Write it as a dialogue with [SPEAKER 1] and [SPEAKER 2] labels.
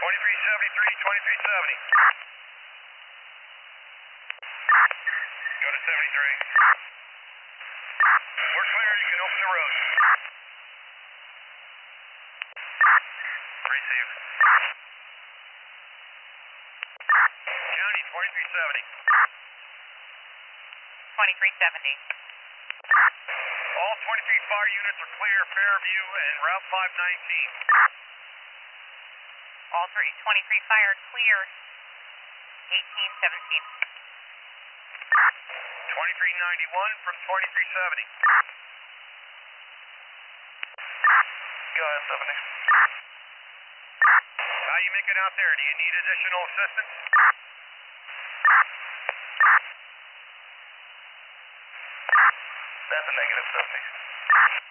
[SPEAKER 1] 2370. Go to 73. We're clear, you can open the road. Receive. County 2370.
[SPEAKER 2] 2370.
[SPEAKER 1] All 23 fire units are clear, Fairview and Route 519.
[SPEAKER 2] All 23 fire clear. 1817.
[SPEAKER 1] 2391 from 2370. Go ahead, 70. How you making out there? Do you need additional assistance? That's a negative, 70.